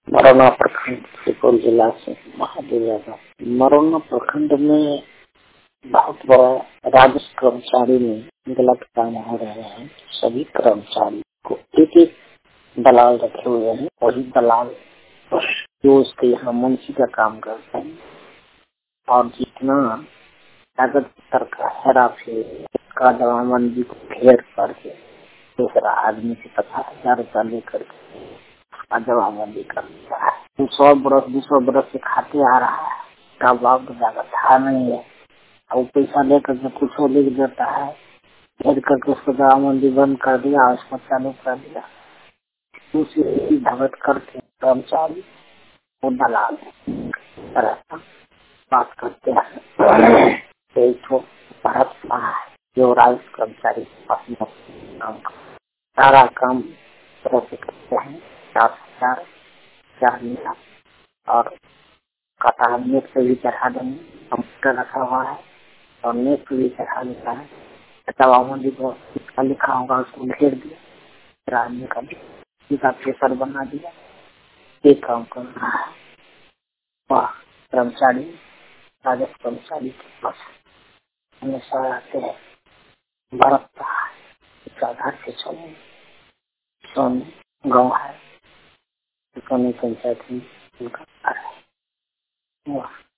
मरौना प्रखंड सुपौल जिला से महादेव यादव। मरौना प्रखंड में बहुत बड़ा राजस्व कर्मचारी में गलत काम हो रहे हैं। सभी कर्मचारी को एक एक दलाल रखे हुए हैं। वही दलाल जो उसके यहाँ मुंशी का काम करते हैं और जितना कागज पत्र का हेरा फेर का जमाबंदी को घेर करके दूसरा आदमी से 50,000 रुपया लेकर जमाबंदी कर दिया है। 200 बरस से खाते आ रहा है। का बाप ज्यादा था नहीं है। वो पैसा लेकर के कुछ लिख देता है, घेर करके उसको जमाबंदी बंद कर दिया, उसको चालू कर दिया। दूसरी भगत करके कर्मचारी वो दलाल तरह बात करते हैं। एक तो भारत है जो राजस्व कर्मचारी के पास काम सारा काम तरह से करते हैं। 4,000 4 मिला और कहता है नेट पे भी चढ़ा देंगे। कंप्यूटर रखा हुआ है और नेट पे भी चढ़ा देता है। जवाबंदी को इसका लिखा होगा उसको घेर दिया, फिर आदमी का इसका पेपर बना दिया। ये काम कर रहा है। वह कर्मचारी राजस्व कर्मचारी के पास हमेशा आते हैं, बरतता है। इस आधार से चले सोनी गाँव है, सोनी पंचायत में उनका घर है।